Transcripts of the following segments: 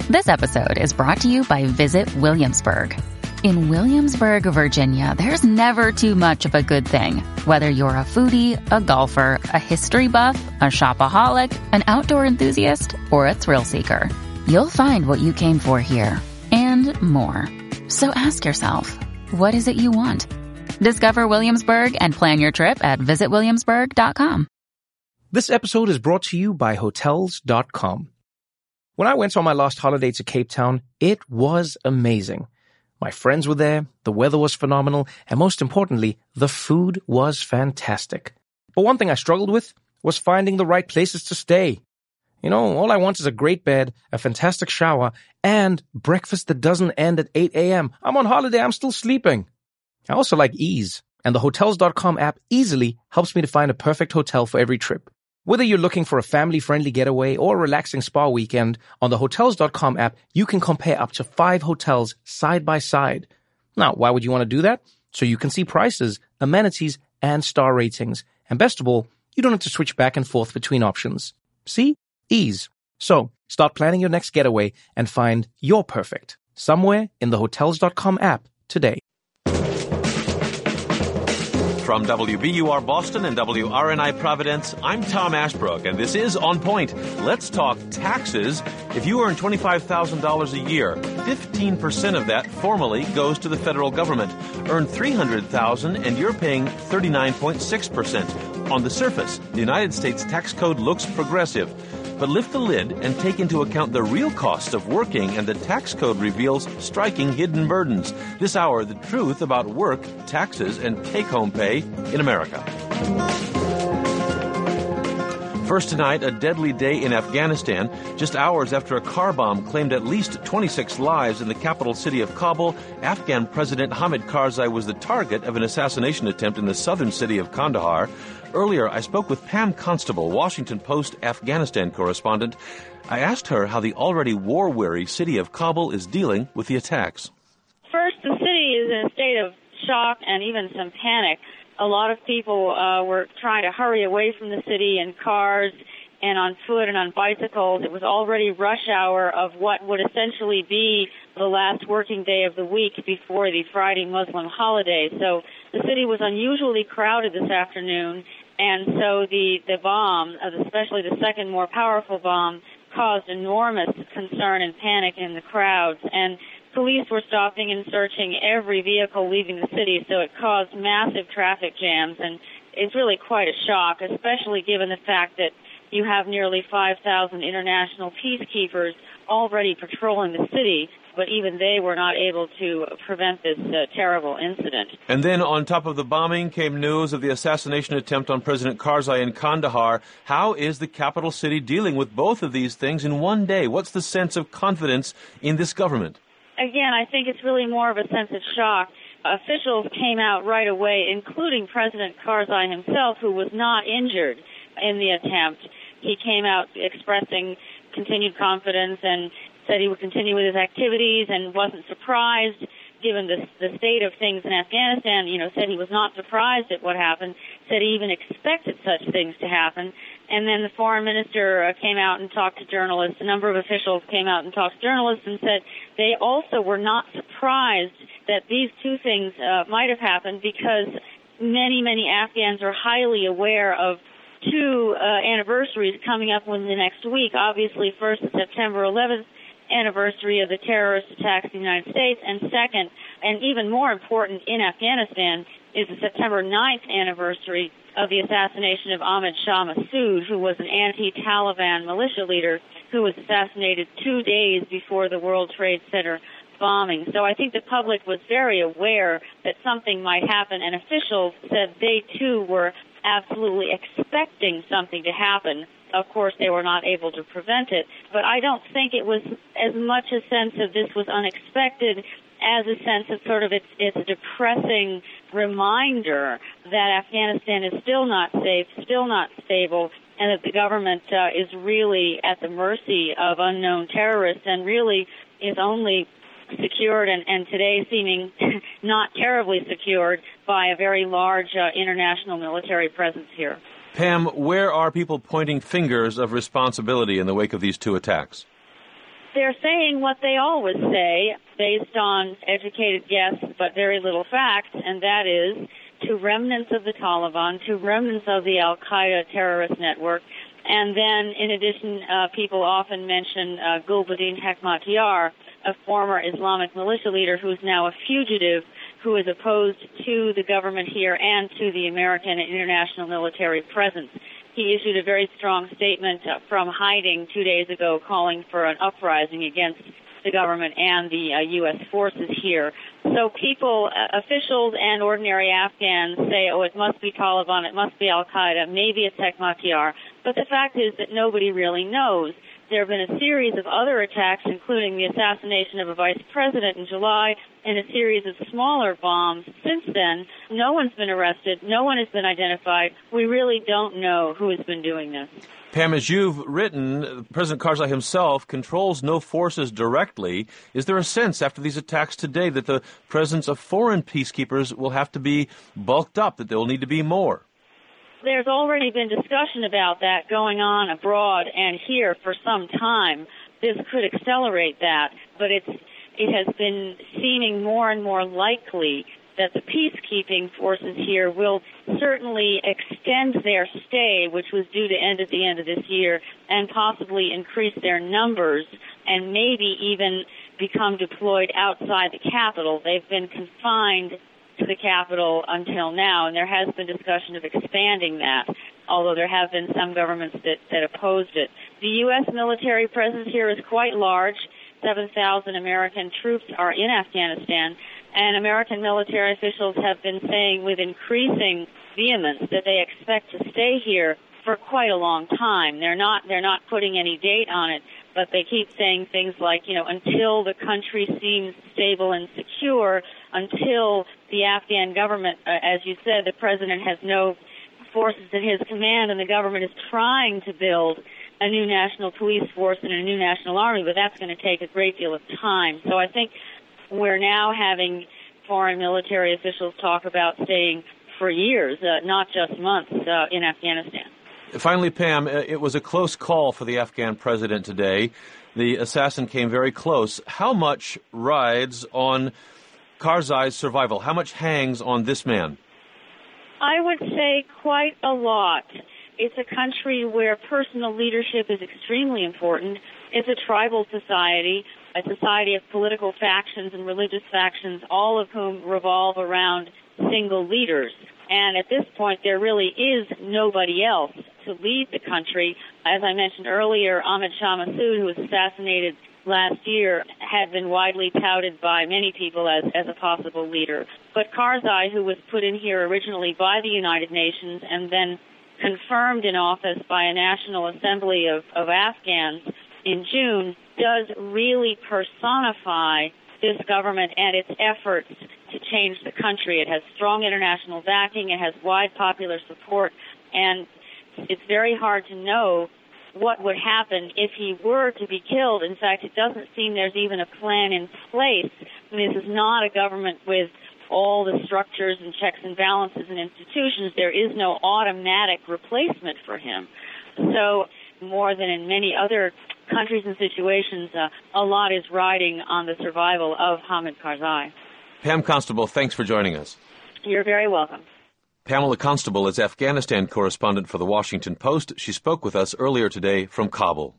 This episode is brought to you by Visit Williamsburg. In Williamsburg, Virginia, there's never too much of a good thing. Whether you're a foodie, a golfer, a history buff, a shopaholic, an outdoor enthusiast, or a thrill seeker, you'll find what you came for here and more. So ask yourself, what is it you want? Discover Williamsburg and plan your trip at visitwilliamsburg.com. This episode is brought to you by Hotels.com. When I went on my last holiday to Cape Town, it was amazing. My friends were there, the weather was phenomenal, and most importantly, the food was fantastic. But one thing I struggled with was finding the right places to stay. You know, all I want is a great bed, a fantastic shower, and breakfast that doesn't end at 8 a.m. I'm on holiday, I'm still sleeping. I also like ease, and the Hotels.com app easily helps me to find a perfect hotel for every trip. Whether you're looking for a family-friendly getaway or a relaxing spa weekend, on the Hotels.com app, you can compare up to 5 hotels side by side. Now, why would you want to do that? So you can see prices, amenities, and star ratings. And best of all, you don't have to switch back and forth between options. See? Ease. So, start planning your next getaway and find your perfect somewhere in the Hotels.com app today. From WBUR Boston and WRNI Providence, I'm Tom Ashbrook, and this is On Point. Let's talk taxes. If you earn $25,000 a year, 15% of that formally goes to the federal government. Earn $300,000 and you're paying 39.6%. On the surface, the United States tax code looks progressive. But lift the lid and take into account the real cost of working, and the tax code reveals striking hidden burdens. This hour, the truth about work, taxes, and take-home pay in America. First tonight, a deadly day in Afghanistan. Just hours after a car bomb claimed at least 26 lives in the capital city of Kabul, Afghan President Hamid Karzai was the target of an assassination attempt in the southern city of Kandahar. Earlier, I spoke with Pam Constable, Washington Post Afghanistan correspondent. I asked her how the already war-weary city of Kabul is dealing with the attacks. First, the city is in a state of shock and even some panic. A lot of people were trying to hurry away from the city in cars and on foot and on bicycles. It was already rush hour of what would essentially be the last working day of the week before the Friday Muslim holiday. So the city was unusually crowded this afternoon, and so the bomb, especially the second more powerful bomb, caused enormous concern and panic in the crowds. And police were stopping and searching every vehicle leaving the city, so it caused massive traffic jams. And it's really quite a shock, especially given the fact that you have nearly 5,000 international peacekeepers already patrolling the city, but even they were not able to prevent this terrible incident. And then on top of the bombing came news of the assassination attempt on President Karzai in Kandahar. How is the capital city dealing with both of these things in one day? What's the sense of confidence in this government? Again, I think it's really more of a sense of shock. Officials came out right away, including President Karzai himself, who was not injured in the attempt. He came out expressing continued confidence and said he would continue with his activities and wasn't surprised given the state of things in Afghanistan. Said he was not surprised at what happened, said he even expected such things to happen. And then the foreign minister came out and talked to journalists. A number of officials came out and talked to journalists and said they also were not surprised that these two things might have happened because many, many Afghans are highly aware of two anniversaries coming up within the next week. Obviously, first, the September 11th anniversary of the terrorist attacks in the United States, and second, and even more important in Afghanistan, is the September 9th anniversary of the assassination of Ahmad Shah Massoud, who was an anti-Taliban militia leader who was assassinated 2 days before the World Trade Center bombing. So I think the public was very aware that something might happen, and officials said they too were absolutely expecting something to happen. Of course, they were not able to prevent it, but I don't think it was as much a sense of this was unexpected as a sense of sort of it's a depressing reminder that Afghanistan is still not safe, still not stable, and that the government is really at the mercy of unknown terrorists and really is only secured and today seeming not terribly secured by a very large international military presence here. Pam, where are people pointing fingers of responsibility in the wake of these two attacks? they're saying what they always say, based on educated guess but very little facts, and that is to remnants of the Taliban, to remnants of the Al-Qaeda terrorist network. And then, in addition, people often mention Gulbuddin Hekmatyar, a former Islamic militia leader who's now a fugitive, who is opposed to the government here and to the American and international military presence. He issued a very strong statement from hiding 2 days ago, calling for an uprising against the government and the U.S. forces here. So people, officials and ordinary Afghans say, oh, it must be Taliban, it must be Al-Qaeda, maybe it's Hekmatyar. But the fact is that nobody really knows. There have been a series of other attacks, including the assassination of a vice president in July and a series of smaller bombs since then. No one's been arrested. No one has been identified. We really don't know who has been doing this. Pam, as you've written, President Karzai himself controls no forces directly. Is there a sense after these attacks today that the presence of foreign peacekeepers will have to be bulked up, that there will need to be more? There's already been discussion about that going on abroad and here for some time. This could accelerate that, but it has been seeming more and more likely that the peacekeeping forces here will certainly extend their stay, which was due to end at the end of this year, and possibly increase their numbers and maybe even become deployed outside the capital. They've been confined to the capital until now, and there has been discussion of expanding that, although there have been some governments that opposed it. The U.S. military presence here is quite large. 7,000 American troops are in Afghanistan, and American military officials have been saying with increasing vehemence that they expect to stay here for quite a long time. They're not putting any date on it, but they keep saying things like, until the country seems stable and secure, until the Afghan government, as you said, the president has no forces at his command, and the government is trying to build a new national police force and a new national army, but that's going to take a great deal of time. So I think we're now having foreign military officials talk about staying for years, not just months, in Afghanistan. Finally, Pam, it was a close call for the Afghan president today. The assassin came very close. How much rides on Karzai's survival? How much hangs on this man? I would say quite a lot. It's a country where personal leadership is extremely important. It's a tribal society, a society of political factions and religious factions, all of whom revolve around single leaders. And at this point, there really is nobody else to lead the country. As I mentioned earlier, Ahmad Shah Massoud, who was assassinated last year, had been widely touted by many people as a possible leader. But Karzai, who was put in here originally by the United Nations and then confirmed in office by a National Assembly of Afghans in June, does really personify this government and its efforts to change the country. It has strong international backing, it has wide popular support, and it's very hard to know what would happen if he were to be killed. In fact, it doesn't seem there's even a plan in place. This is not a government with all the structures and checks and balances and institutions. There is no automatic replacement for him. So more than in many other countries and situations, a lot is riding on the survival of Hamid Karzai. Pam Constable, thanks for joining us. You're very welcome. Pamela Constable is Afghanistan correspondent for The Washington Post. She spoke with us earlier today from Kabul.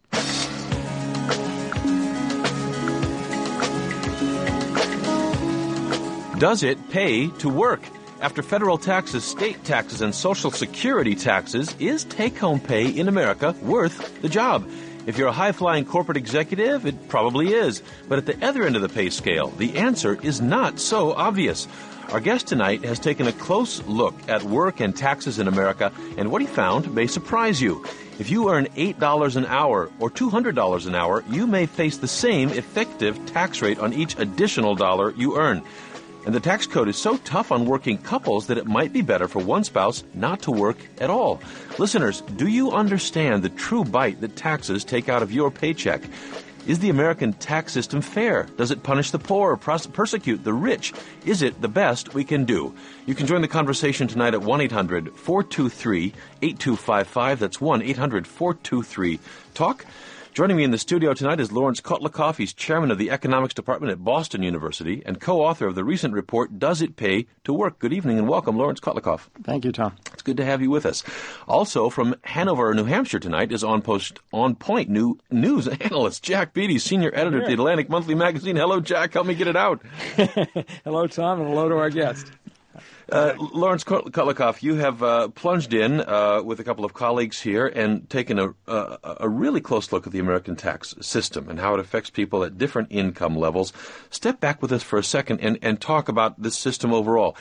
Does it pay to work? After federal taxes, state taxes, and Social Security taxes, is take-home pay in America worth the job? If you're a high-flying corporate executive, it probably is. But at the other end of the pay scale, the answer is not so obvious. Our guest tonight has taken a close look at work and taxes in America, and what he found may surprise you. If you earn $8 an hour or $200 an hour, you may face the same effective tax rate on each additional dollar you earn. And the tax code is so tough on working couples that it might be better for one spouse not to work at all. Listeners, do you understand the true bite that taxes take out of your paycheck? Is the American tax system fair? Does it punish the poor or persecute the rich? Is it the best we can do? You can join the conversation tonight at 1-800-423-8255. That's 1-800-423-TALK. Joining me in the studio tonight is Lawrence Kotlikoff. He's chairman of the economics department at Boston University and co-author of the recent report, Does It Pay to Work? Good evening and welcome, Lawrence Kotlikoff. Thank you, Tom. It's good to have you with us. Also from Hanover, New Hampshire tonight is On Point news analyst Jack Beatty, senior editor at the Atlantic Monthly Magazine. Hello, Jack. Help me get it out. Hello, Tom, and hello to our guest. Lawrence Kotlikoff, you have plunged in with a couple of colleagues here and taken a really close look at the American tax system and how it affects people at different income levels. Step back with us for a second and talk about this system overall.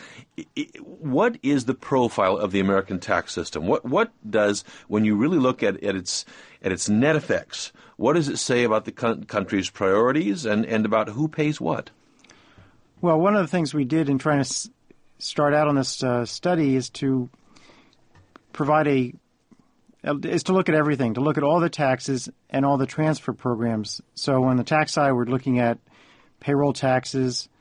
What is the profile of the American tax system? What does, when you really look at its net effects, what does it say about the country's priorities and about who pays what? Well, one of the things we did in trying to start out on this study is to provide is to look at everything, to look at all the taxes and all the transfer programs. So on the tax side, we're looking at payroll taxes,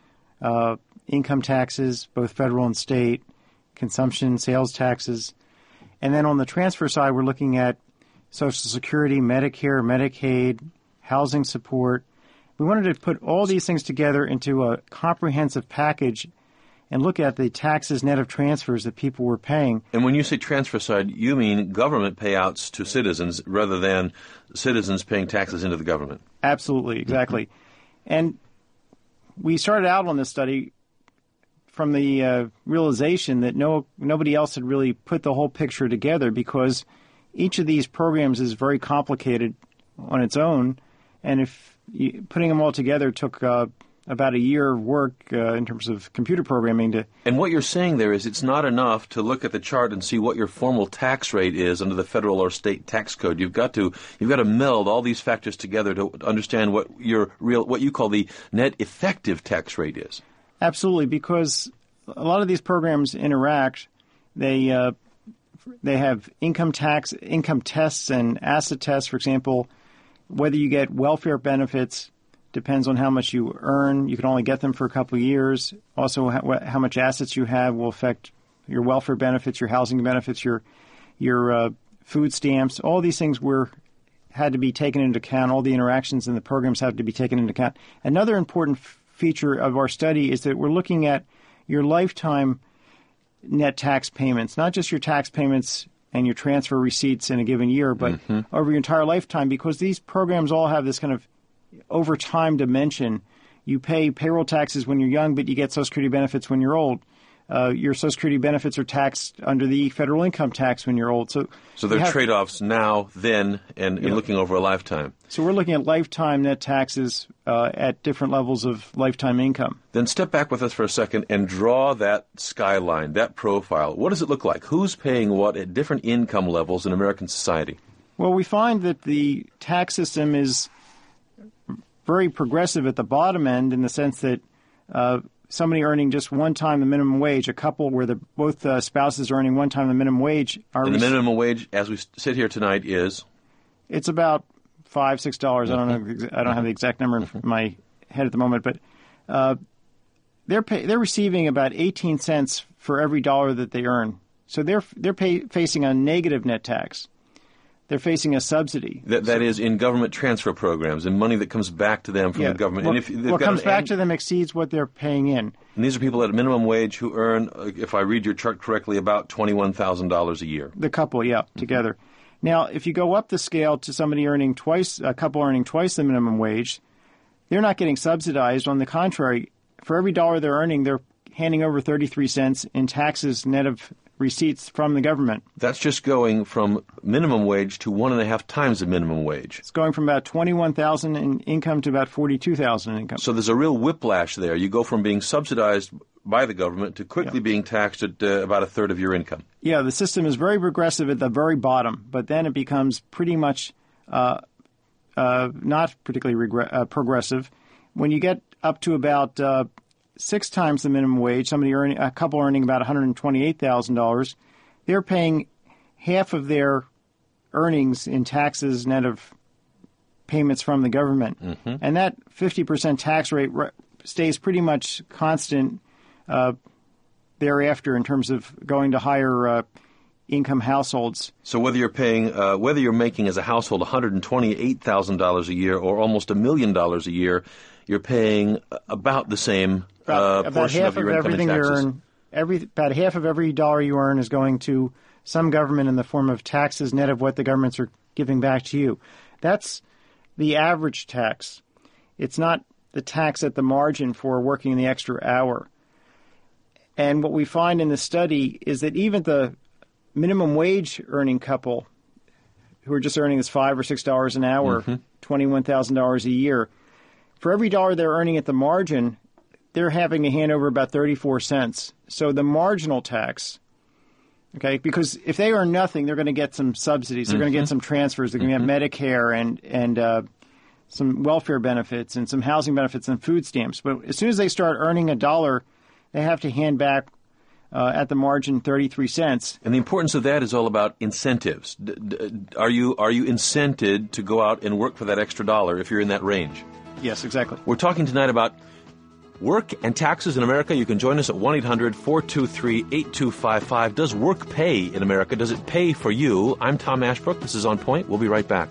income taxes, both federal and state, consumption, sales taxes. And then on the transfer side, we're looking at Social Security, Medicare, Medicaid, housing support. We wanted to put all these things together into a comprehensive package and look at the taxes net of transfers that people were paying. And when you say transfer side, you mean government payouts to citizens rather than citizens paying taxes into the government. Absolutely, exactly. Mm-hmm. And we started out on this study from the realization that nobody else had really put the whole picture together, because each of these programs is very complicated on its own, and putting them all together took about a year of work in terms of computer programming. And what you're saying there is it's not enough to look at the chart and see what your formal tax rate is under the federal or state tax code. You've got to meld all these factors together to understand what you call the net effective tax rate is. Absolutely, because a lot of these programs interact. They have income tests and asset tests. For example, whether you get welfare benefits depends on how much you earn. You can only get them for a couple of years. Also, how much assets you have will affect your welfare benefits, your housing benefits, your food stamps. All these things had to be taken into account. All the interactions in the programs have to be taken into account. Another important feature of our study is that we're looking at your lifetime net tax payments, not just your tax payments and your transfer receipts in a given year, but over your entire lifetime, because these programs all have this kind of over time dimension. You pay payroll taxes when you're young, but you get Social Security benefits when you're old. Your Social Security benefits are taxed under the federal income tax when you're old. So there are trade-offs now, then, and looking over a lifetime. So we're looking at lifetime net taxes at different levels of lifetime income. Then step back with us for a second and draw that skyline, that profile. What does it look like? Who's paying what at different income levels in American society? Well, we find that the tax system is very progressive at the bottom end, in the sense that somebody earning just one time the minimum wage, a couple where both spouses are earning one time the minimum wage. And the minimum wage, as we sit here tonight, is? It's about $5-6. I don't know. I don't have the exact number in my head at the moment, but they're receiving about 18 cents for every dollar that they earn. So they're facing a negative net tax. They're facing a subsidy. That is in government transfer programs and money that comes back to them from the government. Well, and if what comes back to them exceeds what they're paying in. And these are people at a minimum wage who earn, if I read your chart correctly, about $21,000 a year. The couple, together. Now, if you go up the scale to somebody a couple earning twice the minimum wage, they're not getting subsidized. On the contrary, for every dollar they're earning, they're handing over 33 cents in taxes net of receipts from the government. That's just going from minimum wage to 1.5 times the minimum wage. It's going from about $21,000 in income to about $42,000 in income. So there's a real whiplash there. You go from being subsidized by the government to quickly being taxed at about a third of your income. Yeah, the system is very progressive at the very bottom, but then it becomes pretty much not particularly progressive. When you get up to about 6 times the minimum wage, a couple earning about $128,000, they're paying half of their earnings in taxes net of payments from the government. Mm-hmm. And that 50% tax rate stays pretty much constant thereafter in terms of going to higher income households. So whether you're making as a household $128,000 a year or almost $1 million a year, you're paying about the same portion of your income in taxes. About half of every dollar you earn is going to some government in the form of taxes net of what the governments are giving back to you. That's the average tax. It's not the tax at the margin for working the extra hour. And what we find in the study is that even the minimum wage earning couple who are just earning this $5 or $6 an hour, $21,000 a year, for every dollar they're earning at the margin, they're having to hand over about 34 cents. So the marginal tax, okay, because if they earn nothing, they're going to get some subsidies. They're going to get some transfers. They're going to get Medicare and some welfare benefits and some housing benefits and food stamps. But as soon as they start earning a dollar, they have to hand back at the margin 33 cents. And the importance of that is all about incentives. Are you incented to go out and work for that extra dollar if you're in that range? Yes, exactly. We're talking tonight about work and taxes in America. You can join us at 1-800-423-8255. Does work pay in America? Does it pay for you? I'm Tom Ashbrook. This is On Point. We'll be right back.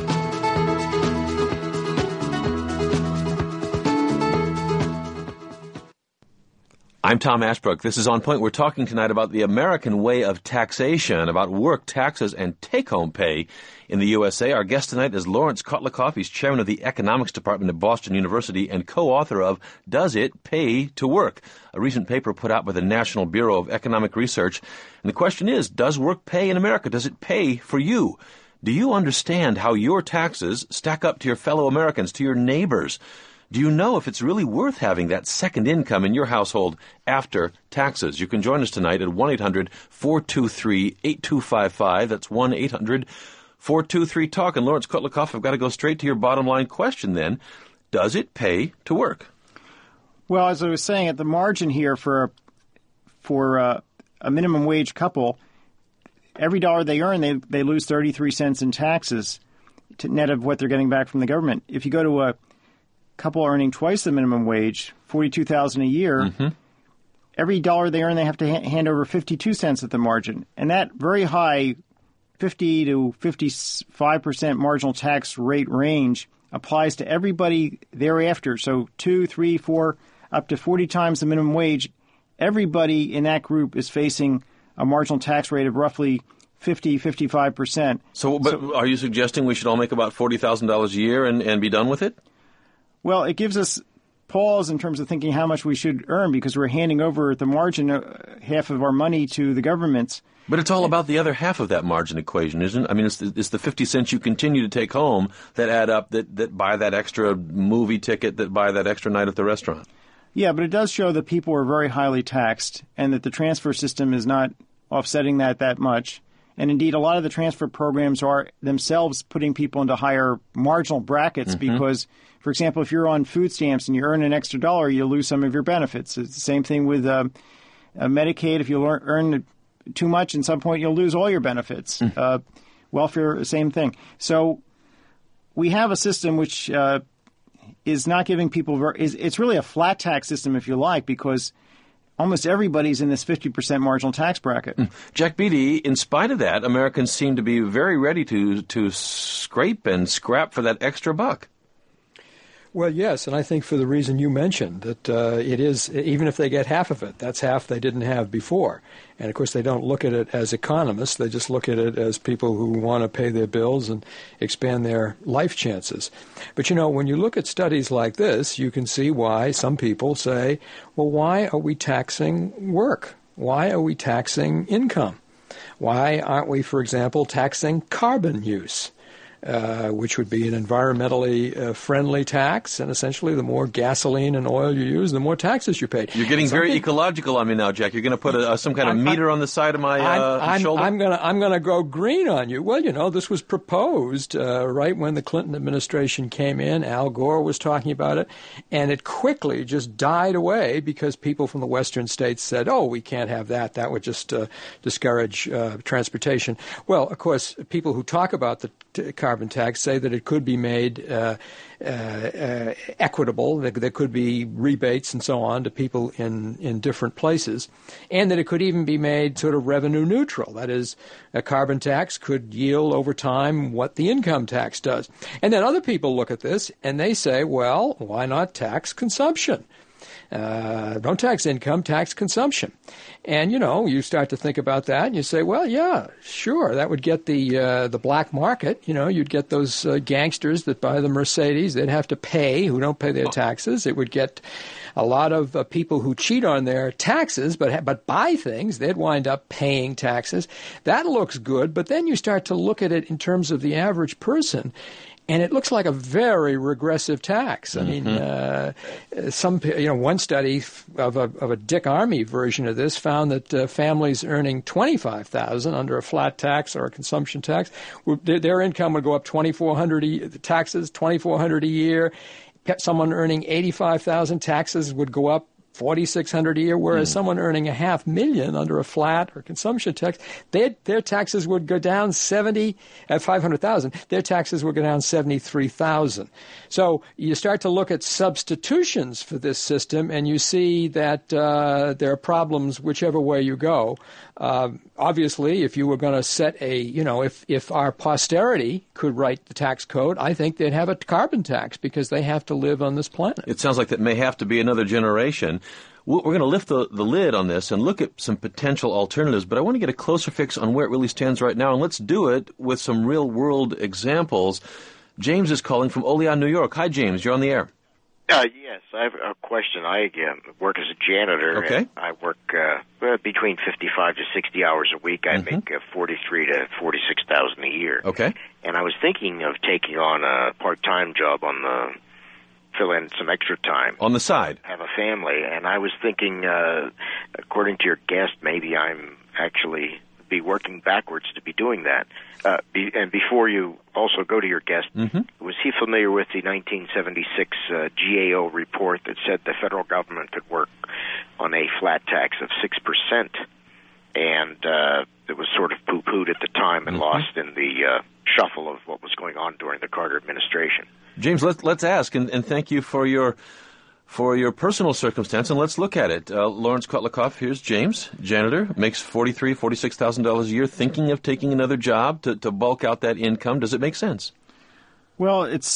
I'm Tom Ashbrook. This is On Point. We're talking tonight about the American way of taxation, about work, taxes, and take-home pay in the USA. Our guest tonight is Lawrence Kotlikoff. He's chairman of the Economics Department at Boston University and co-author of Does It Pay to Work?, a recent paper put out by the National Bureau of Economic Research. And the question is, does work pay in America? Does it pay for you? Do you understand how your taxes stack up to your fellow Americans, to your neighbors? Do you know if it's really worth having that second income in your household after taxes? You can join us tonight at 1-800-423-8255. That's 1-800-423-TALK. And Lawrence Kotlikoff, I've got to go straight to your bottom line question then. Does it pay to work? Well, as I was saying, at the margin here for a minimum wage couple, every dollar they earn, they lose 33 cents in taxes to net of what they're getting back from the government. If you go to a couple earning twice the minimum wage, $42,000 a year, every dollar they earn, they have to hand over 52 cents at the margin. And that very high 50 to 55% marginal tax rate range applies to everybody thereafter. So 2, 3, 4, up to 40 times the minimum wage. Everybody in that group is facing a marginal tax rate of roughly 50, 55%. So are you suggesting we should all make about $40,000 a year and be done with it? Well, it gives us pause in terms of thinking how much we should earn because we're handing over at the margin half of our money to the governments. But it's all about the other half of that margin equation, isn't it? I mean, it's the 50 cents you continue to take home that add up, that buy that extra movie ticket, that buy that extra night at the restaurant. Yeah, but it does show that people are very highly taxed and that the transfer system is not offsetting that much. And indeed, a lot of the transfer programs are themselves putting people into higher marginal brackets because, for example, if you're on food stamps and you earn an extra dollar, you lose some of your benefits. It's the same thing with Medicaid. If you earn too much, at some point you'll lose all your benefits. Welfare, same thing. So we have a system which is not giving people it's really a flat tax system, if you like, because almost everybody's in this 50% marginal tax bracket. Jack Beatty, in spite of that, Americans seem to be very ready to scrape and scrap for that extra buck. Well, yes, and I think for the reason you mentioned, that it is, even if they get half of it, that's half they didn't have before. And, of course, they don't look at it as economists. They just look at it as people who want to pay their bills and expand their life chances. But, you know, when you look at studies like this, you can see why some people say, well, why are we taxing work? Why are we taxing income? Why aren't we, for example, taxing carbon use? Which would be an environmentally friendly tax, and essentially the more gasoline and oil you use, the more taxes you pay. You're getting very ecological on me now, Jack. You're going to put some kind of meter on the side of my shoulder? I'm going to go green on you. Well, you know, this was proposed right when the Clinton administration came in. Al Gore was talking about it, and it quickly just died away because people from the western states said, oh, we can't have that. That would just discourage transportation. Well, of course, people who talk about the carbon carbon tax say that it could be made equitable, that there could be rebates and so on to people in different places, and that it could even be made sort of revenue neutral. That is, a carbon tax could yield over time what the income tax does. And then other people look at this and they say, well, why not tax consumption? Don't tax income, tax consumption. And, you start to think about that and you say, well, yeah, sure, that would get the black market. You'd get those gangsters that buy the Mercedes. They'd have to pay, who don't pay their taxes. It would get a lot of people who cheat on their taxes but buy things. They'd wind up paying taxes. That looks good, but then you start to look at it in terms of the average person. And it looks like a very regressive tax. I mean, one study of a Dick Armey version of this found that families earning $25,000 under a flat tax or a consumption tax, their income would go up $2,400 taxes, $2,400 a year. Someone earning $85,000 taxes would go up $4,600 a year, whereas someone earning $500,000 under a flat or consumption tax, their taxes would go down $500,000. Their taxes would go down $73,000. So you start to look at substitutions for this system, and you see that there are problems whichever way you go. Obviously, if you were going to set if our posterity could write the tax code, I think they'd have a carbon tax because they have to live on this planet. It sounds like that may have to be another generation. We're going to lift the lid on this and look at some potential alternatives, but I want to get a closer fix on where it really stands right now, and let's do it with some real-world examples. James is calling from Olean, New York. Hi, James. You're on the air. Yes, I have a question. I work as a janitor. Okay. And I work between 55 to 60 hours a week. I make 43 to 46,000 a year. Okay. And I was thinking of taking on a part-time job fill in some extra time on the side. Have a family, and I was thinking, according to your guest, maybe I'm actually be working backwards to be doing that. And before you also go to your guest, was he familiar with the 1976 GAO report that said the federal government could work on a flat tax of 6%? And it was sort of poo-pooed at the time and lost in the shuffle of what was going on during the Carter administration. James, let's ask, and thank you for your personal circumstance, and let's look at it. Lawrence Kotlikoff, here's James, janitor, makes $46,000 a year, thinking of taking another job to bulk out that income. Does it make sense? Well, it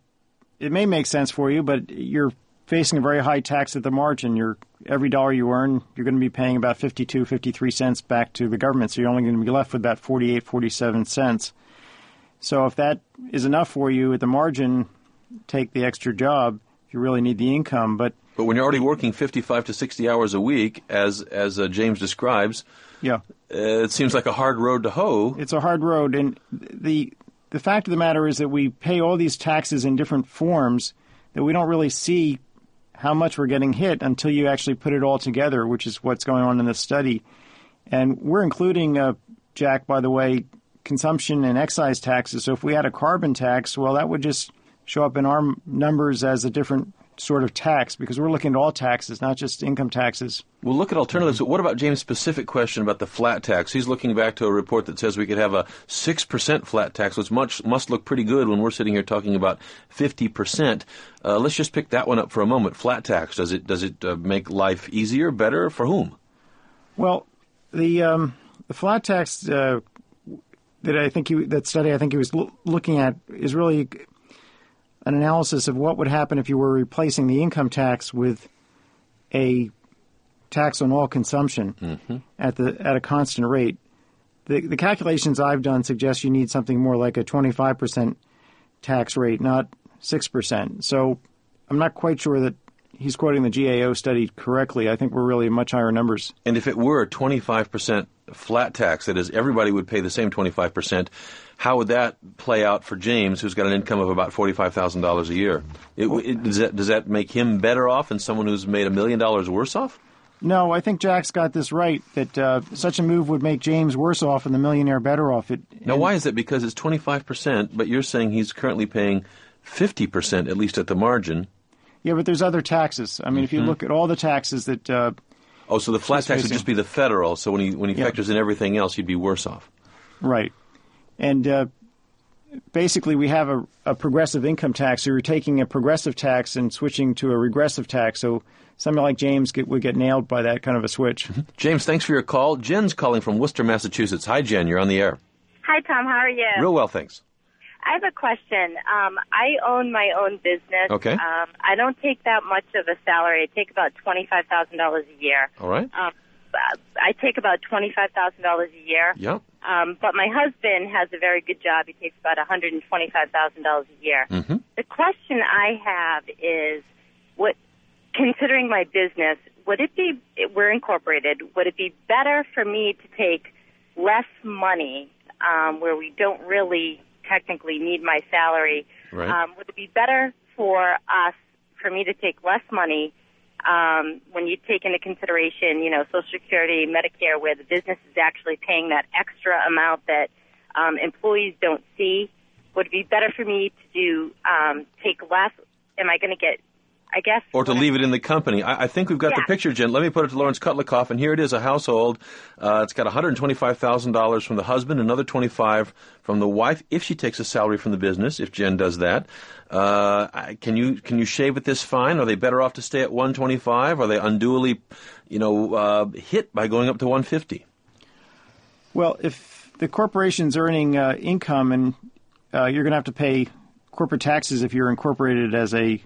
may make sense for you, but you're facing a very high tax at the margin. Every dollar you earn, you're going to be paying about 52, 53 cents back to the government, so you're only going to be left with about 48, 47 cents. So if that is enough for you at the margin, take the extra job if you really need the income. But when you're already working 55 to 60 hours a week, as James describes, it seems like a hard road to hoe. It's a hard road, and the fact of the matter is that we pay all these taxes in different forms that we don't really see how much we're getting hit until you actually put it all together, which is what's going on in this study. And we're including, Jack, by the way, consumption and excise taxes. So if we had a carbon tax, well, that would just show up in our numbers as a different sort of tax because we're looking at all taxes, not just income taxes. We'll look at alternatives. But what about James' specific question about the flat tax? He's looking back to a report that says we could have a 6% flat tax, which must look pretty good when we're sitting here talking about 50%. Let's just pick that one up for a moment. Flat tax, does it make life easier, better, for whom? Well, the flat tax that study I think he was looking at is really an analysis of what would happen if you were replacing the income tax with a tax on all consumption at a constant rate. The calculations I've done suggest you need something more like a 25% tax rate, not 6%. So I'm not quite sure that he's quoting the GAO study correctly. I think we're really much higher numbers. And if it were a 25% flat tax, that is, everybody would pay the same 25%, how would that play out for James, who's got an income of about $45,000 a year? Does that make him better off than someone who's made $1 million worse off? No, I think Jack's got this right, that such a move would make James worse off and the millionaire better off. Now, why is that? Because it's 25%, but you're saying he's currently paying 50%, at least at the margin. Yeah, but there's other taxes. I mean, if you look at all the taxes that... so the flat tax would just be the federal, so when he factors in everything else, he'd be worse off. Right. And basically we have a progressive income tax. So you're taking a progressive tax and switching to a regressive tax. So somebody like James would get nailed by that kind of a switch. Mm-hmm. James, thanks for your call. Jen's calling from Worcester, Massachusetts. Hi, Jen. You're on the air. Hi, Tom. How are you? Real well, thanks. I have a question. I own my own business. Okay. I don't take that much of a salary. I take about $25,000 a year. All right. I take about $25,000 a year. Yep. But my husband has a very good job. He takes about $125,000 a year. Mm-hmm. The question I have is, considering my business, we're incorporated, would it be better for me to take less money where we don't really technically need my salary? Right. Would it be better for me to take less money when you take into consideration, Social Security, Medicare, where the business is actually paying that extra amount that employees don't see? Would it be better for me to take less? Am I going to get, I guess... Or to leave it in the company. I think we've got the picture, Jen. Let me put it to Lawrence Kutlikoff, and here it is, a household. It's got $125,000 from the husband, another $25,000 from the wife, if she takes a salary from the business, if Jen does that. Can you shave at this fine? Are they better off to stay at $125,000? Are they unduly, hit by going up to $150,000? Well, if the corporation's earning income and you're going to have to pay corporate taxes if you're incorporated as a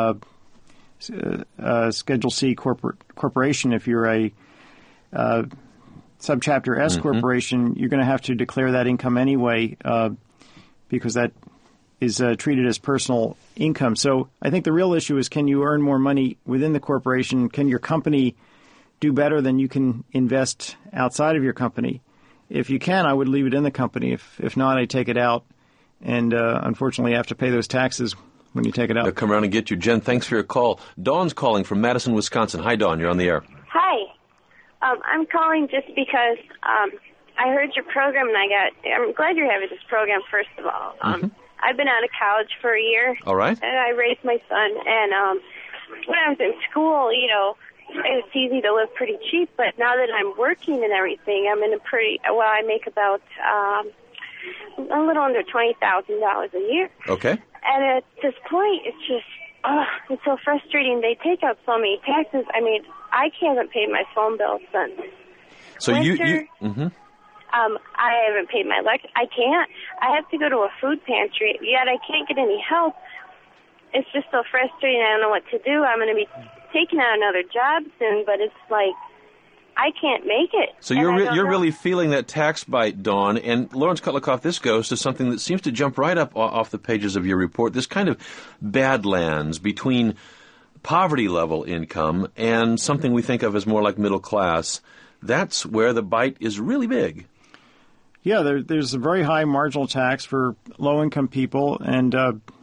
Schedule C corporation. If you're a Subchapter S corporation, you're going to have to declare that income anyway because that is treated as personal income. So I think the real issue is, can you earn more money within the corporation? Can your company do better than you can invest outside of your company? If you can, I would leave it in the company. If not, I take it out. And unfortunately, you have to pay those taxes when you take it out. They'll come around and get you. Jen, thanks for your call. Dawn's calling from Madison, Wisconsin. Hi, Dawn. You're on the air. Hi. I'm calling just because I heard your program, and I'm glad you're having this program, first of all. I've been out of college for a year. All right. And I raised my son. And when I was in school, it's easy to live pretty cheap. But now that I'm working and everything, I'm in I make about a little under $20,000 a year. Okay. And at this point, it's just, it's so frustrating. They take out so many taxes. I mean, I haven't paid my phone bill since so winter. I haven't paid my electric. I can't. I have to go to a food pantry, yet I can't get any help. It's just so frustrating. I don't know what to do. I'm going to be taking out another job soon, but it's like, I can't make it. So you're really feeling that tax bite, Dawn. And Lawrence Kutlikoff, this goes to something that seems to jump right up off the pages of your report, this kind of badlands between poverty-level income and something we think of as more like middle class. That's where the bite is really big. Yeah, there's a very high marginal tax for low-income people, and,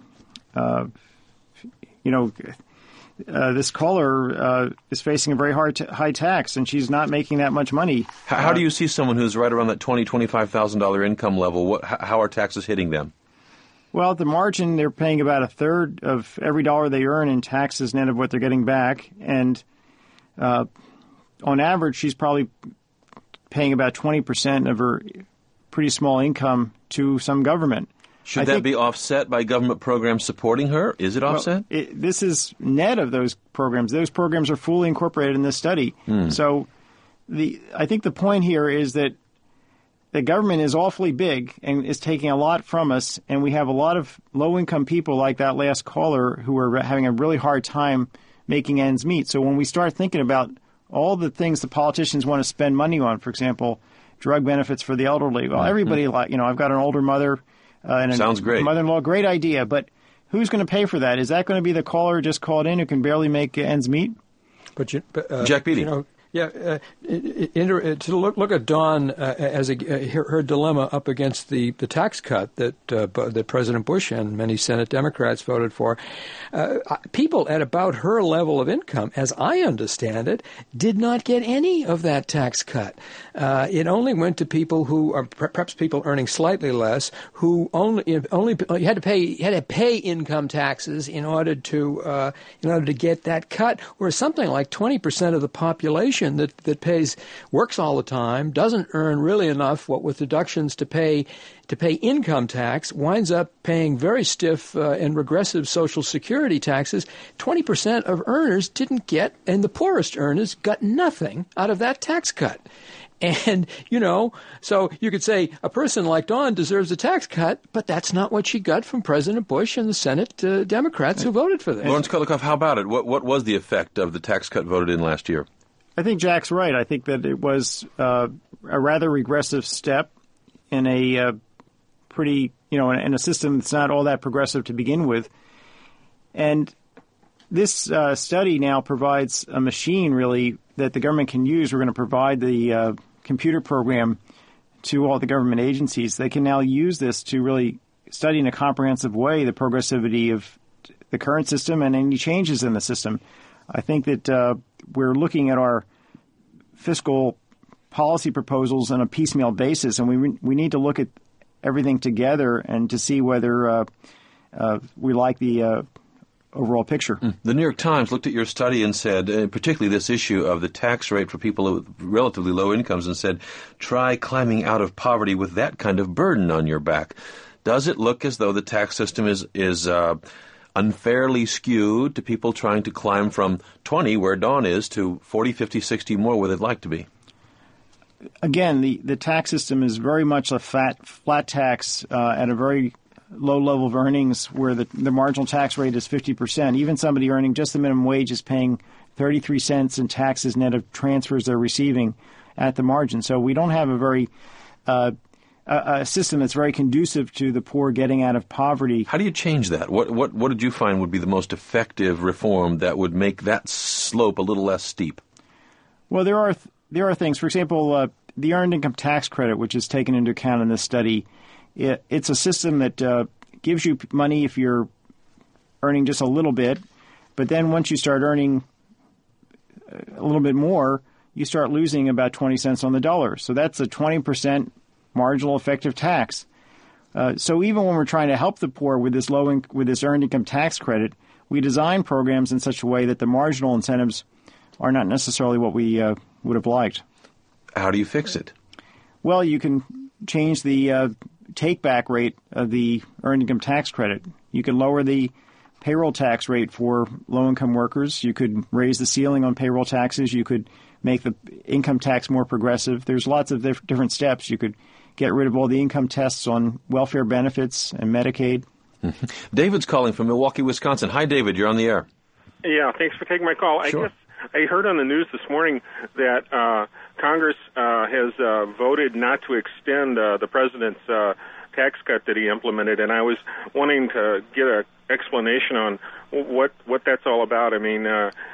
this caller is facing a very high tax, and she's not making that much money. How do you see someone who's right around that $25,000 income level? How are taxes hitting them? Well, at the margin, they're paying about a third of every dollar they earn in taxes net of what they're getting back. And on average, she's probably paying about 20% of her pretty small income to some government. Should that be offset by government programs supporting her? Is it offset? Well, this is net of those programs. Those programs are fully incorporated in this study. So I think the point here is that the government is awfully big and is taking a lot from us, and we have a lot of low-income people like that last caller who are having a really hard time making ends meet. So when we start thinking about all the things the politicians want to spend money on, for example, drug benefits for the elderly, well, everybody, I've got an older mother and Sounds great. Mother-in-law, great idea, but who's going to pay for that? Is that going to be the caller who just called in who can barely make ends meet? Jack Beatty. To look at Dawn as her dilemma up against the tax cut that President Bush and many Senate Democrats voted for. People at about her level of income, as I understand it, did not get any of that tax cut. It only went to people who are perhaps people earning slightly less, who only had to pay income taxes in order to get that cut, whereas something like 20% of the population politician that works all the time, doesn't earn really enough, what with deductions to pay income tax, winds up paying very stiff and regressive Social Security taxes. 20% of earners didn't get, and the poorest earners got nothing out of that tax cut. And, so you could say a person like Dawn deserves a tax cut, but that's not what she got from President Bush and the Senate Democrats who voted for this. Lawrence Kotlikoff, how about it? What was the effect of the tax cut voted in last year? I think Jack's right. I think that it was a rather regressive step in a pretty, in a system that's not all that progressive to begin with. And this study now provides a machine, really, that the government can use. We're going to provide the computer program to all the government agencies. They can now use this to really study in a comprehensive way the progressivity of the current system and any changes in the system. I think that we're looking at our fiscal policy proposals on a piecemeal basis, and we need to look at everything together and to see whether we like the overall picture. The New York Times looked at your study and said, particularly this issue of the tax rate for people with relatively low incomes, and said, try climbing out of poverty with that kind of burden on your back. Does it look as though the tax system is unfairly skewed to people trying to climb from 20, where Dawn is, to 40, 50, 60 more where they'd like to be? Again, the tax system is very much a flat tax at a very low level of earnings where the marginal tax rate is 50%. Even somebody earning just the minimum wage is paying 33 cents in taxes net of transfers they're receiving at the margin. So we don't have a very a system that's very conducive to the poor getting out of poverty. How do you change that? What did you find would be the most effective reform that would make that slope a little less steep? Well, there are things. For example, the Earned Income Tax Credit, which is taken into account in this study, it's a system that gives you money if you're earning just a little bit, but then once you start earning a little bit more, you start losing about 20 cents on the dollar. So that's a 20% marginal effective tax. So even when we're trying to help the poor with this with this Earned Income Tax Credit, we design programs in such a way that the marginal incentives are not necessarily what we would have liked. How do you fix it? Well, you can change the take-back rate of the Earned Income Tax Credit. You could lower the payroll tax rate for low-income workers. You could raise the ceiling on payroll taxes. You could make the income tax more progressive. There's lots of different steps. You could get rid of all the income tests on welfare benefits and Medicaid. David's calling from Milwaukee, Wisconsin. Hi, David. You're on the air. Yeah, thanks for taking my call. Sure. I guess I heard on the news this morning that Congress has voted not to extend the president's tax cut that he implemented, and I was wanting to get an explanation on what that's all about. I mean,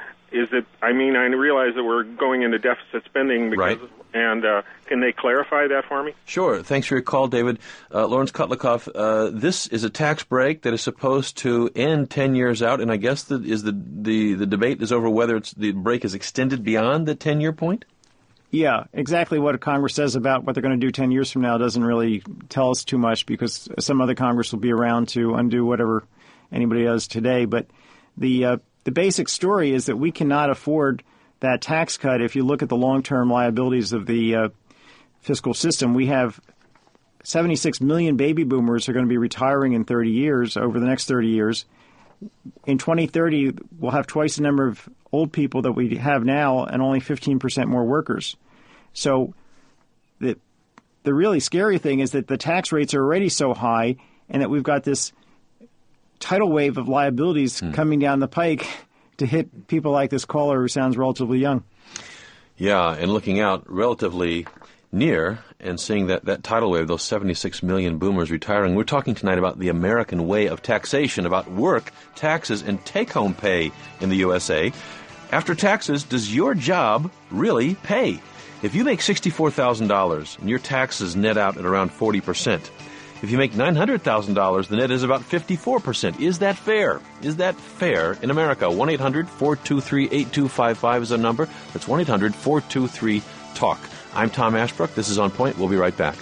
I realize that we're going into deficit spending, right? And can they clarify that for me? Sure. Thanks for your call, David. Lawrence Kotlikoff, this is a tax break that is supposed to end 10 years out, and I guess the debate is over whether the break is extended beyond the 10-year point? Yeah, exactly what Congress says about what they're going to do 10 years from now doesn't really tell us too much, because some other Congress will be around to undo whatever anybody does today. But the basic story is that we cannot afford that tax cut. If you look at the long-term liabilities of the fiscal system, we have 76 million baby boomers who are going to be retiring in 30 years, over the next 30 years. In 2030, we'll have twice the number of old people that we have now and only 15% more workers. So the really scary thing is that the tax rates are already so high, and that we've got this tidal wave of liabilities coming down the pike to hit people like this caller who sounds relatively young. Yeah, and looking out relatively near and seeing that tidal wave, those 76 million boomers retiring. We're talking tonight about the American way of taxation, about work, taxes, and take-home pay in the USA. After taxes, does your job really pay? If you make $64,000 and your taxes net out at around 40%, if you make $900,000, the net is about 54%. Is that fair? Is that fair in America? 1-800-423-8255 is a number. That's 1-800-423-TALK. I'm Tom Ashbrook. This is On Point. We'll be right back.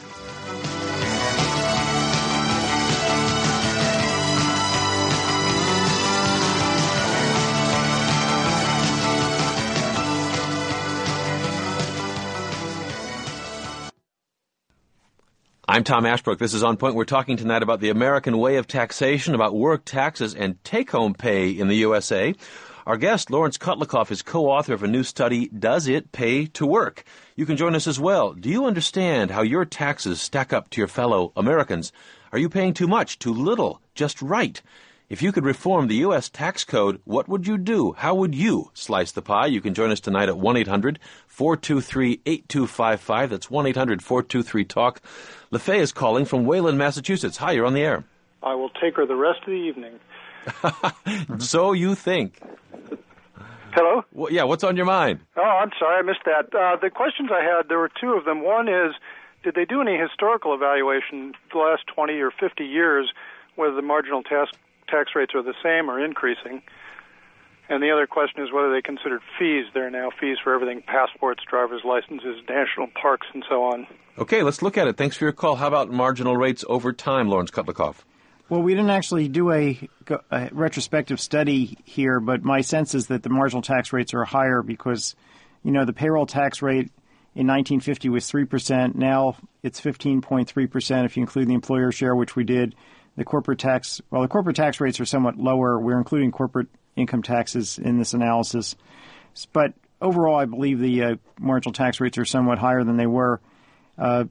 I'm Tom Ashbrook. This is On Point. We're talking tonight about the American way of taxation, about work taxes and take-home pay in the USA. Our guest, Lawrence Kotlikoff, is co-author of a new study, Does It Pay to Work? You can join us as well. Do you understand how your taxes stack up to your fellow Americans? Are you paying too much, too little, just right? If you could reform the U.S. tax code, what would you do? How would you slice the pie? You can join us tonight at 1-800-423-8255. That's 1-800-423-TALK. LaFay is calling from Wayland, Massachusetts. Hi, you're on the air. I will take her the rest of the evening. So you think. Hello? Well, yeah, what's on your mind? Oh, I'm sorry, I missed that. The questions I had, there were two of them. One is, did they do any historical evaluation the last 20 or 50 years whether the marginal tax rates are the same or increasing? And the other question is whether they considered fees. There are now fees for everything, passports, driver's licenses, national parks, and so on. Okay, let's look at it. Thanks for your call. How about marginal rates over time, Lawrence Kotlikoff? Well, we didn't actually do a retrospective study here, but my sense is that the marginal tax rates are higher because, the payroll tax rate in 1950 was 3%. Now it's 15.3% if you include the employer share, which we did. The corporate tax rates are somewhat lower. We're including corporate income taxes in this analysis. But overall, I believe the marginal tax rates are somewhat higher than they were. What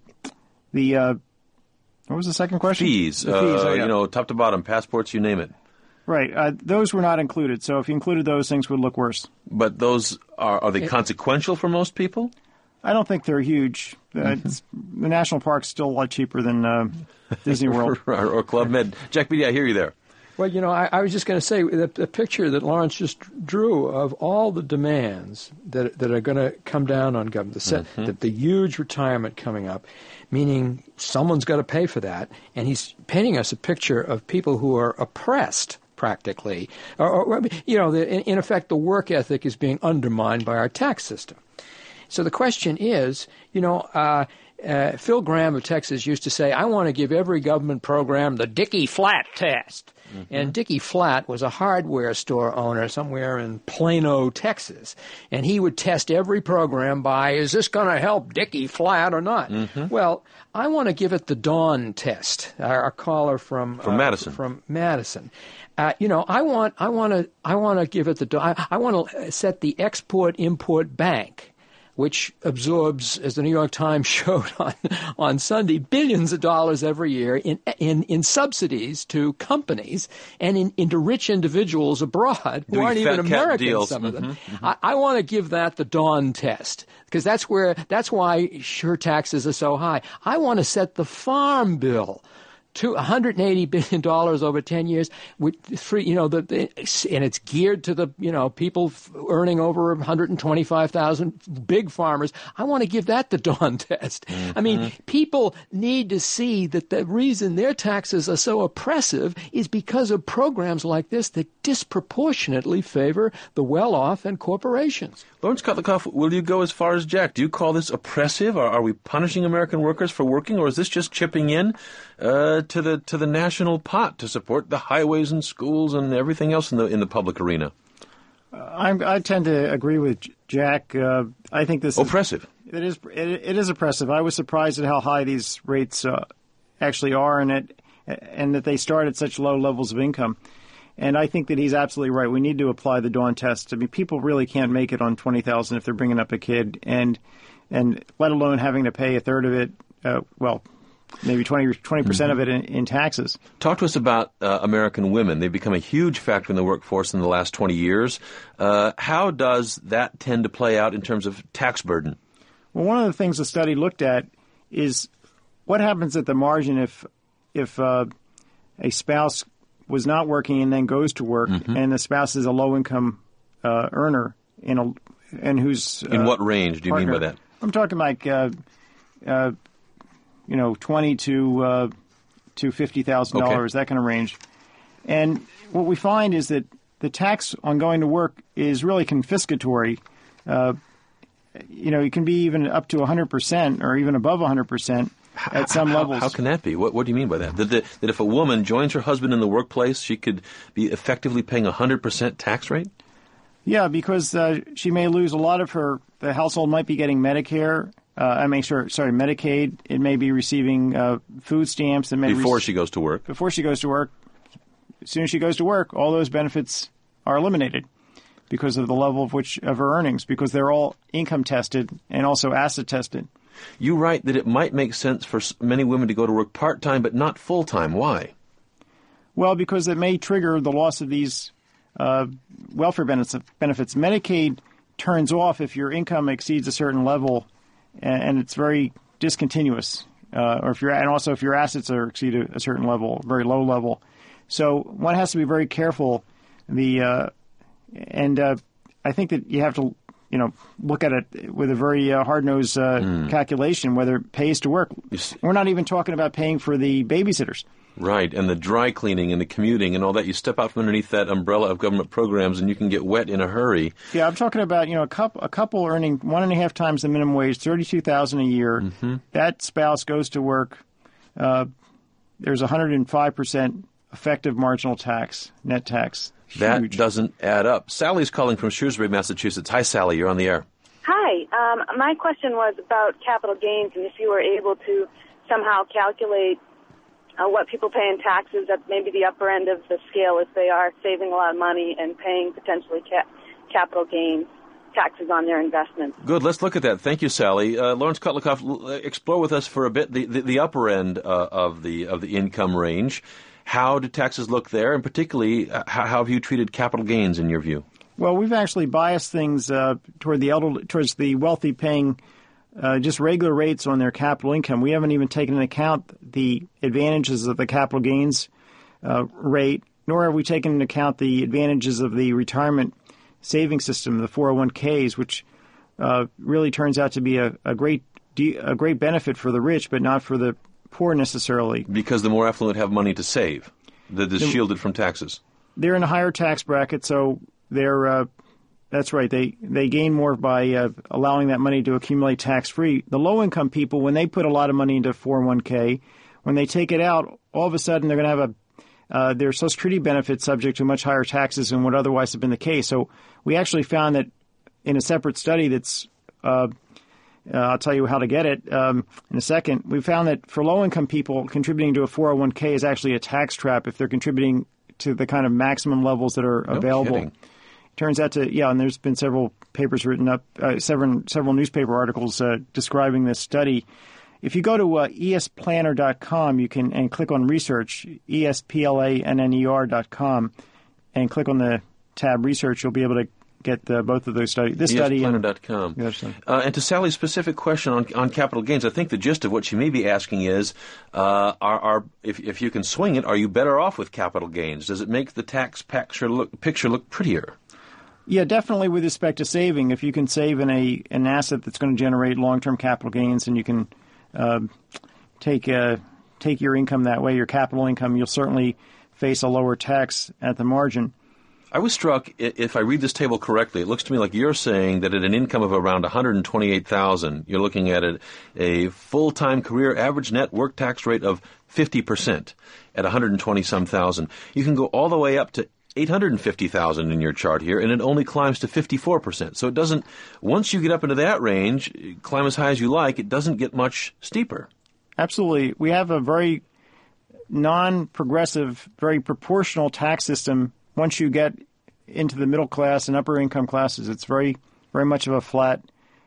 was the second question? Fees. Top to bottom, passports, you name it. Right. Those were not included. So if you included those, things would look worse. But those are they consequential for most people? I don't think they're huge. The national park's still a lot cheaper than Disney World. or Club Med. Jack Beatty, I hear you there. Well, I was just going to say, the picture that Lawrence just drew of all the demands that are going to come down on government, the huge retirement coming up, meaning someone's got to pay for that, and he's painting us a picture of people who are oppressed, practically. In effect, the work ethic is being undermined by our tax system. So the question is, Phil Gramm of Texas used to say, I want to give every government program the Dickie Flat test. And Dickie Flat was a hardware store owner somewhere in Plano, Texas. And he would test every program by, is this going to help Dickie Flat or not? Well, I want to give it the Dawn test. Our caller from Madison. From Madison. I want to give it the Dawn. I want to set the Export-Import Bank, which absorbs, as the New York Times showed on Sunday, billions of dollars every year in subsidies to companies and into rich individuals abroad who aren't even Americans, some of them. I want to give that the Dawn test because that's why her taxes are so high. I want to set the Farm Bill to $180 billion over 10 years, with free, and it's geared to the, people earning over $125,000, big farmers. I want to give that the Dawn test. I mean, people need to see that the reason their taxes are so oppressive is because of programs like this that disproportionately favor the well-off and corporations. Lawrence Kotlikoff, will you go as far as Jack? Do you call this oppressive? Are we punishing American workers for working, or is this just chipping in to the national pot to support the highways and schools and everything else in the public arena? I tend to agree with Jack. I think this oppressive. It is oppressive. I was surprised at how high these rates actually are, and that they start at such low levels of income. And I think that he's absolutely right. We need to apply the Dawn test. I mean, people really can't make it on $20,000 if they're bringing up a kid, and let alone having to pay a third of it. Maybe 20% of it in taxes. Talk to us about American women. They've become a huge factor in the workforce in the last 20 years. How does that tend to play out in terms of tax burden? Well, one of the things the study looked at is what happens at the margin if a spouse was not working and then goes to work, and the spouse is a low-income earner and who's in what range do you mean by that? I'm talking like $20,000 to $50,000, that kind of range. And what we find is that the tax on going to work is really confiscatory. It can be even up to 100% or even above 100%. At some levels. How can that be? What do you mean by that? That if a woman joins her husband in the workplace, she could be effectively paying 100% tax rate? Yeah, because she may lose a lot of the household might be getting Medicare, Medicaid. It may be receiving food stamps. Before she goes to work. Before she goes to work. As soon as she goes to work, all those benefits are eliminated because of the level of her earnings, because they're all income tested and also asset tested. You write that it might make sense for many women to go to work part-time but not full-time. Why? Well, because it may trigger the loss of these welfare benefits. Medicaid turns off if your income exceeds a certain level, and it's very discontinuous. If your assets exceed a certain level, very low level. So one has to be very careful. I think that you have to, look at it with a very hard-nosed calculation, whether it pays to work. We're not even talking about paying for the babysitters. Right, and the dry cleaning and the commuting and all that. You step out from underneath that umbrella of government programs and you can get wet in a hurry. Yeah, I'm talking about, a couple earning 1.5 times the minimum wage, $32,000 a year. Mm-hmm. That spouse goes to work. There's 105% effective marginal tax, net tax. Huge. That doesn't add up. Sally's calling from Shrewsbury, Massachusetts. Hi, Sally. You're on the air. Hi. My question was about capital gains, and if you were able to somehow calculate what people pay in taxes at maybe the upper end of the scale if they are saving a lot of money and paying potentially capital gains taxes on their investments. Good. Let's look at that. Thank you, Sally. Lawrence Kotlikoff, explore with us for a bit the upper end of the income range. How do taxes look there, and particularly, how have you treated capital gains in your view? Well, we've actually biased things towards the wealthy paying just regular rates on their capital income. We haven't even taken into account the advantages of the capital gains rate, nor have we taken into account the advantages of the retirement saving system, the 401ks, which really turns out to be a great benefit for the rich, but not for the poor necessarily. Because the more affluent have money to save that is shielded from taxes. They're in a higher tax bracket, so they're that's right. They gain more by allowing that money to accumulate tax-free. The low-income people, when they put a lot of money into 401k, when they take it out, all of a sudden they're going to have their Social Security benefits subject to much higher taxes than would otherwise have been the case. So we actually found that in a separate study that's I'll tell you how to get it in a second. We found that for low-income people, contributing to a 401k is actually a tax trap if they're contributing to the kind of maximum levels that are available. Kidding. Turns out and there's been several papers written up, several newspaper articles describing this study. If you go to esplanner.com, you can and click on research, esplanner.com, and click on the tab research, you'll be able to get both of those studies. This study esplanner.com. And to Sally's specific question on capital gains, I think the gist of what she may be asking is, if you can swing it, are you better off with capital gains? Does it make the tax picture look prettier? Yeah, definitely with respect to saving. If you can save in an asset that's going to generate long-term capital gains, and you can take your income that way, your capital income, you'll certainly face a lower tax at the margin. I was struck, if I read this table correctly, it looks to me like you're saying that at an income of around $128,000, you're looking at a full-time career average net work tax rate of 50% at $120-some thousand. You can go all the way up to $850,000 in your chart here, and it only climbs to 54%. So it doesn't, once you get up into that range, climb as high as you like, it doesn't get much steeper. Absolutely. We have a very non-progressive, very proportional tax system. Once you get into the middle class and upper income classes, it's very, very much of a flat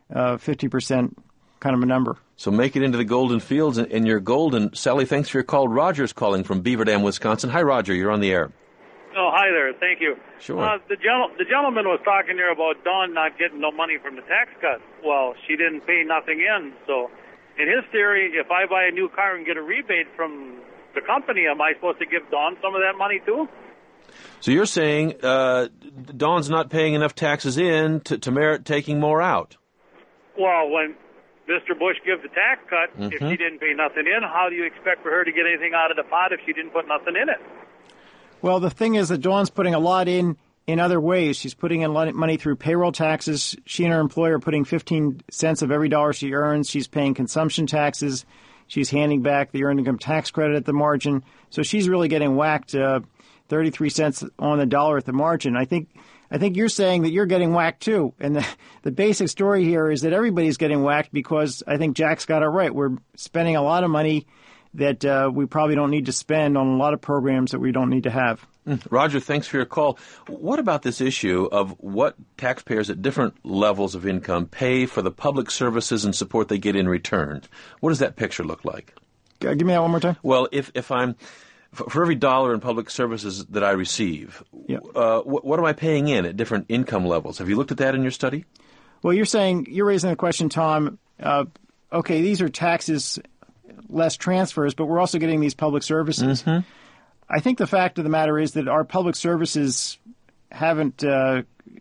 50% kind of a number. So make it into the golden fields, and you're golden. Sally, thanks for your call. Roger's calling from Beaver Dam, Wisconsin. Hi, Roger. You're on the air. Oh, hi there. Thank you. Sure. The gentleman was talking there about Dawn not getting no money from the tax cut. Well, she didn't pay nothing in. So in his theory, if I buy a new car and get a rebate from the company, am I supposed to give Dawn some of that money too? So you're saying Dawn's not paying enough taxes in to merit taking more out? Well, when Mr. Bush gives the tax cut, if she didn't pay nothing in, how do you expect for her to get anything out of the pot if she didn't put nothing in it? Well, the thing is that Dawn's putting a lot in other ways. She's putting in money through payroll taxes. She and her employer are putting 15 cents of every dollar she earns. She's paying consumption taxes. She's handing back the earned income tax credit at the margin. So she's really getting whacked 33 cents on the dollar at the margin. I think I think you're saying that you're getting whacked too. And the basic story here is that everybody's getting whacked because I think Jack's got it right. We're spending a lot of money that we probably don't need to spend on a lot of programs that we don't need to have. Roger, thanks for your call. What about this issue of what taxpayers at different levels of income pay for the public services and support they get in return? What does that picture look like? Give me that one more time. Well, if I'm for every dollar in public services that I receive, what am I paying in at different income levels? Have you looked at that in your study? Well, you're raising the question, Tom. Okay, these are taxes, less transfers, but we're also getting these public services. Mm-hmm. I think the fact of the matter is that our public services are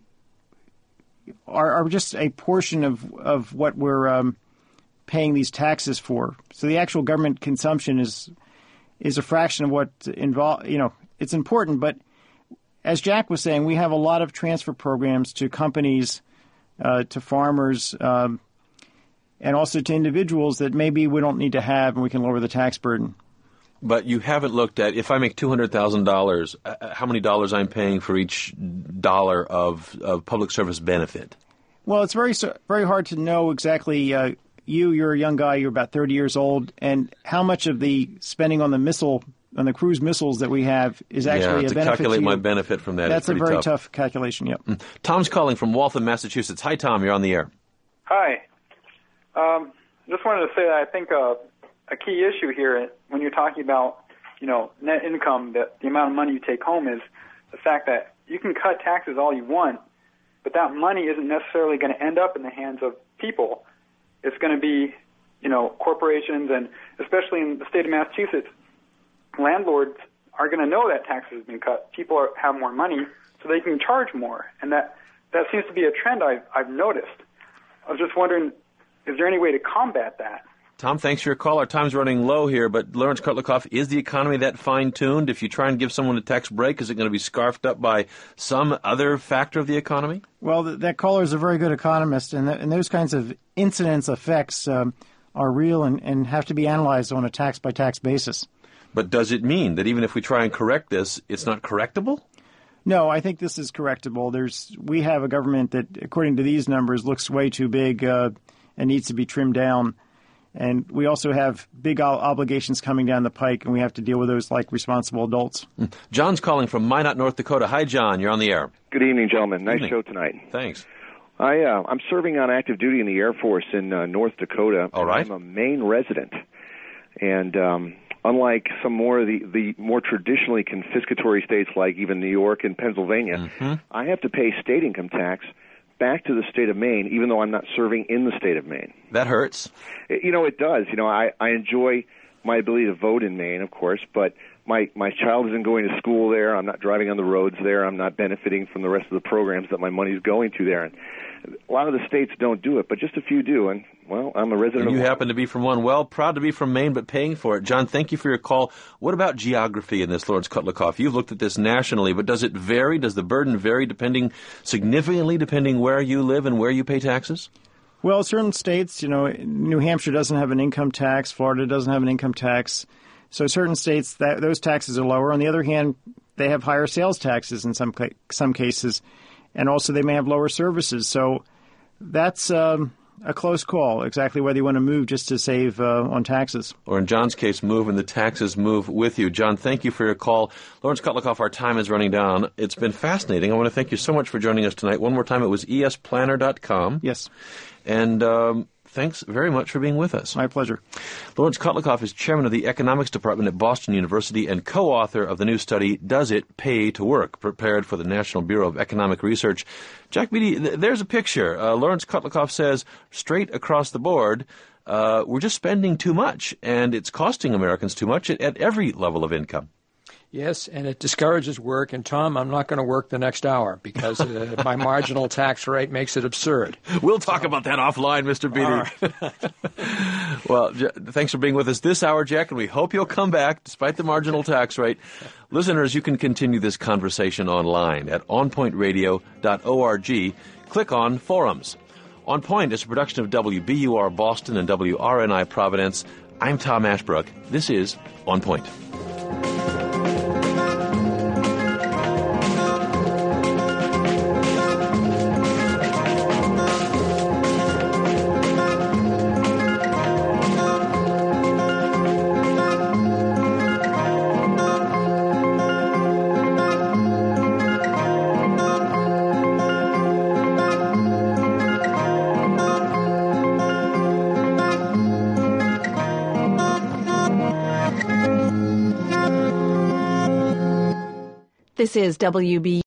just a portion of what we're paying these taxes for. So the actual government consumption is a fraction of what involved. It's important, but as Jack was saying, we have a lot of transfer programs to companies, to farmers, and also to individuals that maybe we don't need to have, and we can lower the tax burden. But you haven't looked at, if I make $200,000, how many dollars I'm paying for each dollar of public service benefit? Well, it's very hard to know exactly. You're a young guy, you're about 30 years old, and how much of the spending on the cruise missiles that we have is actually a benefit to you. To calculate my benefit from that That's is a very tough calculation, yep. Tom's calling from Waltham, Massachusetts. Hi, Tom, you're on the air. Hi. Just wanted to say that I think a key issue here when you're talking about, net income, that the amount of money you take home is the fact that you can cut taxes all you want, but that money isn't necessarily going to end up in the hands of people. It's going to be, corporations, and especially in the state of Massachusetts, landlords are going to know that taxes have been cut. People have more money, so they can charge more, and that seems to be a trend I've noticed. I was just wondering, is there any way to combat that? Tom, thanks for your call. Our time's running low here, but Lawrence Kotlikoff, is the economy that fine-tuned? If you try and give someone a tax break, is it going to be scarfed up by some other factor of the economy? Well, that caller is a very good economist, and those kinds of incidence effects are real and have to be analyzed on a tax-by-tax basis. But does it mean that even if we try and correct this, it's not correctable? No, I think this is correctable. We have a government that, according to these numbers, looks way too big and needs to be trimmed down. And we also have big obligations coming down the pike, and we have to deal with those like responsible adults. John's calling from Minot, North Dakota. Hi, John. You're on the air. Good evening, gentlemen. Nice show tonight. Thanks. I'm serving on active duty in the Air Force in North Dakota. All right. I'm a Maine resident. And unlike some more of the more traditionally confiscatory states like even New York and Pennsylvania, I have to pay state income tax back to the state of Maine, even though I'm not serving in the state of Maine. That hurts. It does. I enjoy my ability to vote in Maine, of course, but my child isn't going to school there. I'm not driving on the roads there. I'm not benefiting from the rest of the programs that my money's going to there. And a lot of the states don't do it, but just a few do. And, well, I'm a resident and you of happen to be from one. Well, proud to be from Maine, but paying for it. John, thank you for your call. What about geography in this, Lawrence Kotlikoff? You've looked at this nationally, but does it vary? Does the burden vary significantly depending where you live and where you pay taxes? Well, certain states, New Hampshire doesn't have an income tax. Florida doesn't have an income tax. So certain states, those taxes are lower. On the other hand, they have higher sales taxes in some cases, and also they may have lower services. So that's a close call, exactly whether you want to move just to save on taxes. Or in John's case, move and the taxes move with you. John, thank you for your call. Lawrence Kotlikoff, our time is running down. It's been fascinating. I want to thank you so much for joining us tonight. One more time, it was esplanner.com. Yes. And thanks very much for being with us. My pleasure. Lawrence Kotlikoff is chairman of the Economics Department at Boston University and co-author of the new study, Does It Pay to Work?, prepared for the National Bureau of Economic Research. Jack Beatty, there's a picture. Lawrence Kotlikoff says, straight across the board, we're just spending too much, and it's costing Americans too much at every level of income. Yes, and it discourages work. And, Tom, I'm not going to work the next hour because my marginal tax rate makes it absurd. We'll talk about that offline, Mr. Beatty. Right. Well, thanks for being with us this hour, Jack, and we hope you'll come back despite the marginal tax rate. Listeners, you can continue this conversation online at onpointradio.org. Click on Forums. On Point is a production of WBUR Boston and WRNI Providence. I'm Tom Ashbrook. This is On Point. This is WB.